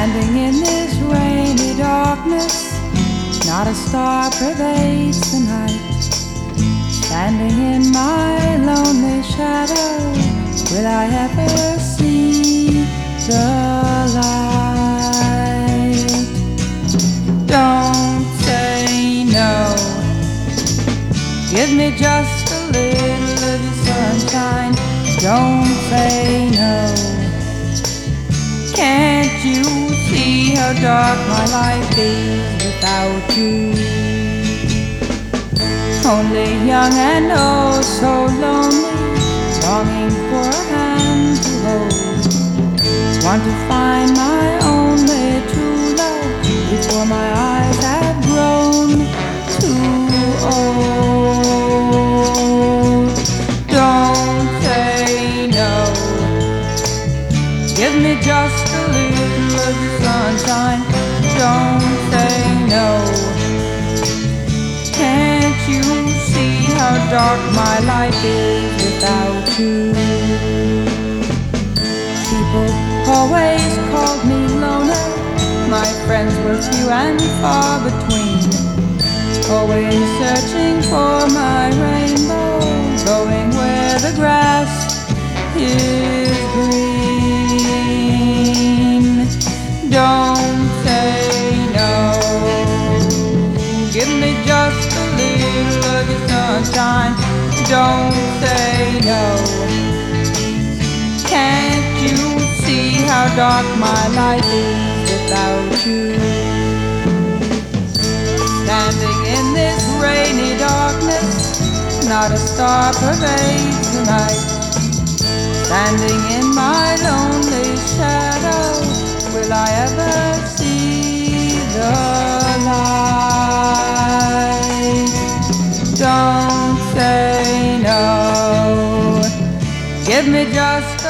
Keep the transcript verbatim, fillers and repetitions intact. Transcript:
Standing in this rainy darkness, not a star pervades the night. Standing in my lonely shadow, will I ever see the light? Don't say no, give me just a little of your sunshine. Don't say no. Can't you see how dark my life is without you? Only young and oh so lonely, longing for a hand to hold. Want to find my only true love before my eyes have grown too old. Don't say no, give me just a little of the sunshine. Don't say no. Can't you see how dark my life is without you? People always called me loner. My friends were few and far between. Always searching for my rainbow, going where the grass is green. Don't say no, give me just a little of your sunshine. Don't say no. Can't you see how dark my life is without you? Standing in this rainy darkness, not a star pervades the night. Standing in my lonely shadow, will I ever see the light? Don't say no, give me just